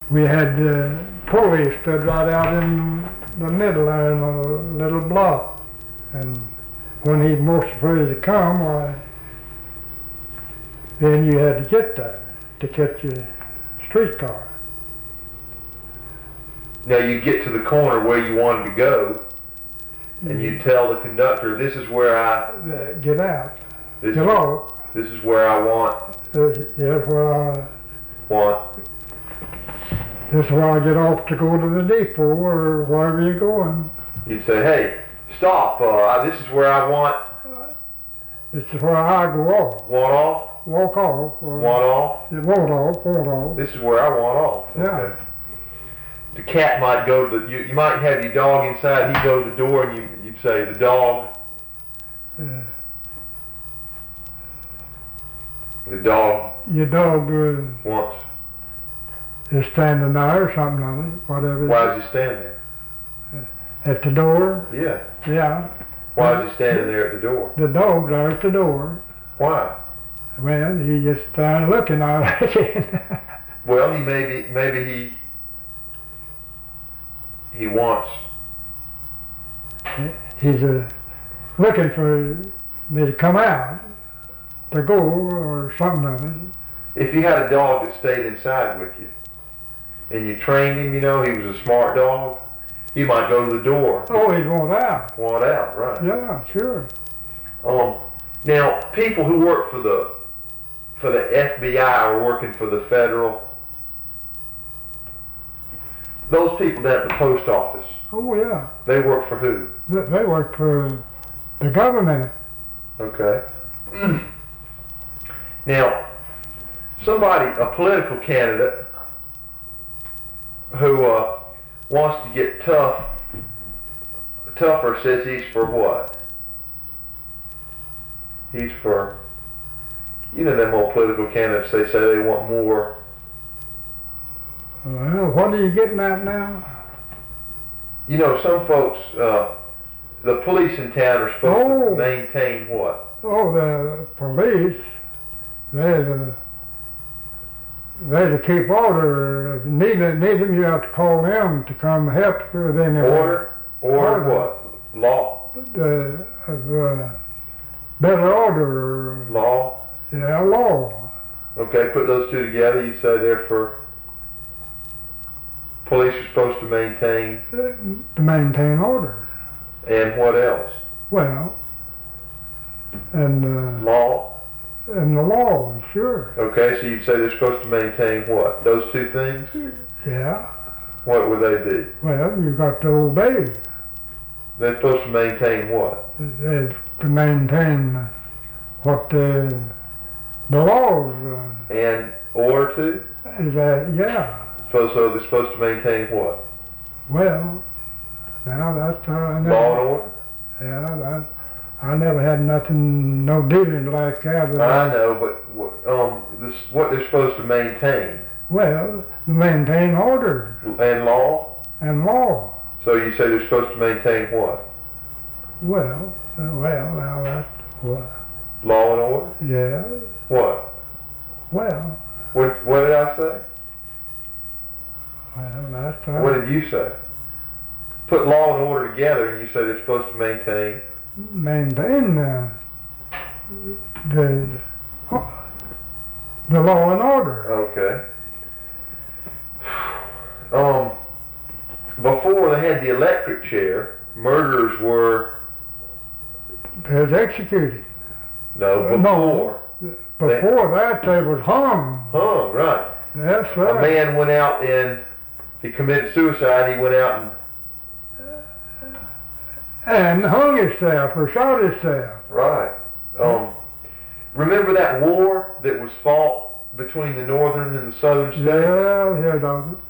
we had the police stood right out in the middle there in a little block. And when he'd most afraid to come, why, then you had to get there to catch your streetcar. Now you get to the corner where you wanted to go, and you tell the conductor, "This is where I get out. This Get off. This is where I want. Yes, where I Want. This is where I get off to go to the depot or wherever you're going. You'd say, "Hey, stop! This is where I want. This is where I go off. Want off? Walk off. Or Want off? You want off. This is where I want off." Yeah. Okay. The cat might go to the. You might have your dog inside. He'd go to the door, and you'd say, "The dog." The dog. Your dog Wants. is standing there or something on it, whatever. Why does he stand there? At the door? Yeah. Yeah. Why is he standing there at the door? The dog's there at the door. Why? Well, he just started looking, I reckon. Well, maybe he wants. He's looking for me to come out, to go, or something of it. If you had a dog that stayed inside with you, and you trained him, he was a smart dog, he might go to the door. Oh, he'd want out. Want out, right? Yeah, sure. Now, people who work for the FBI or working for the federal, those people down at the post office, Oh, yeah. they work for who? They work for the government. Okay. Now, a political candidate who wants to get tougher says he's for what? He's for, them old political candidates, they say they want more. Well, what are you getting at now? Some folks, the police in town are supposed to maintain what? Oh, the police, they're to keep order. If you need them, you have to call them to come help with any order. Order what? Law. Better order. Law. Yeah, law. Okay, put those two together. You say they're for. Police are supposed to maintain. To maintain order. And what else? Well, and law. And the law, sure. Okay, so you'd say they're supposed to maintain what? Those two things? Yeah. What would they be? Well, you've got to obey. They're supposed to maintain what? They're to maintain what the laws. And order too? Is that, yeah. So they're supposed to maintain what? Well, now that's law and order? Yeah, I never had no dealings like that. I know, but what they're supposed to maintain? Well, maintain order. And law? And law. So you say they're supposed to maintain what? Well, now that's what? Law and order? Yeah. What? Well. What did I say? Well, that's what did you say? Put law and order together, and you say they're supposed to maintain the law and order. Okay. Before they had the electric chair, murderers were executed. No, before. Before that, they was hung. Hung, right. That's right. A man went out and he committed suicide. He went out and hung himself or shot himself. Right. Remember that war that was fought between the northern and the southern states? Yeah, I heard of it.